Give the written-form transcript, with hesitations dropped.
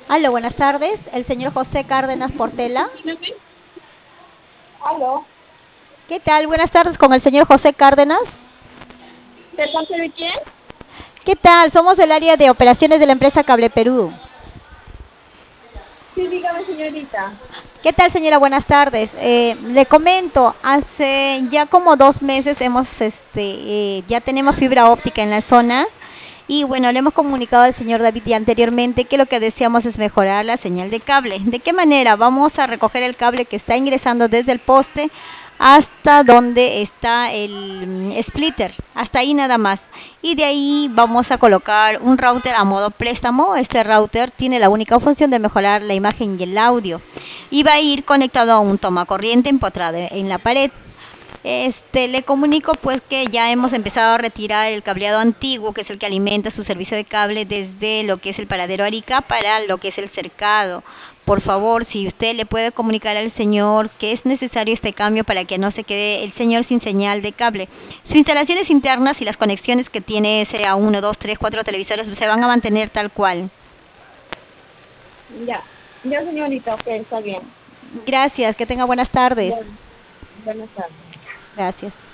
Aló, buenas tardes. El señor José Cárdenas Portela. ¿Aló? ¿Qué tal? Buenas tardes con el señor José Cárdenas. ¿De parte de quién? ¿Qué tal? Somos del área de operaciones de la empresa Cable Perú. Sí, dígame, señorita. ¿Qué tal, señora? Buenas tardes. Le comento, hace ya como 2 meses ya tenemos fibra óptica en la zona y bueno, le hemos comunicado al señor David ya anteriormente que lo que deseamos es mejorar la señal de cable. ¿De qué manera? Vamos a recoger el cable que está ingresando desde el poste hasta donde está el splitter, hasta ahí nada más. Y de ahí vamos a colocar un router a modo préstamo. Este router tiene la única función de mejorar la imagen y el audio y va a ir conectado a un toma corriente empotrado en la pared. Le comunico pues que ya hemos empezado a retirar el cableado antiguo, que es el que alimenta su servicio de cable desde lo que es el paradero Arica para lo que es el cercado. Por favor, si usted le puede comunicar al señor que es necesario este cambio para que no se quede el señor sin señal de cable. Sus instalaciones internas y las conexiones que tiene, sea 1, 2, 3, 4 televisores, se van a mantener tal cual. Ya, ya, señorita, ok, está bien. Gracias, que tenga buenas tardes. Bueno, buenas tardes. Gracias.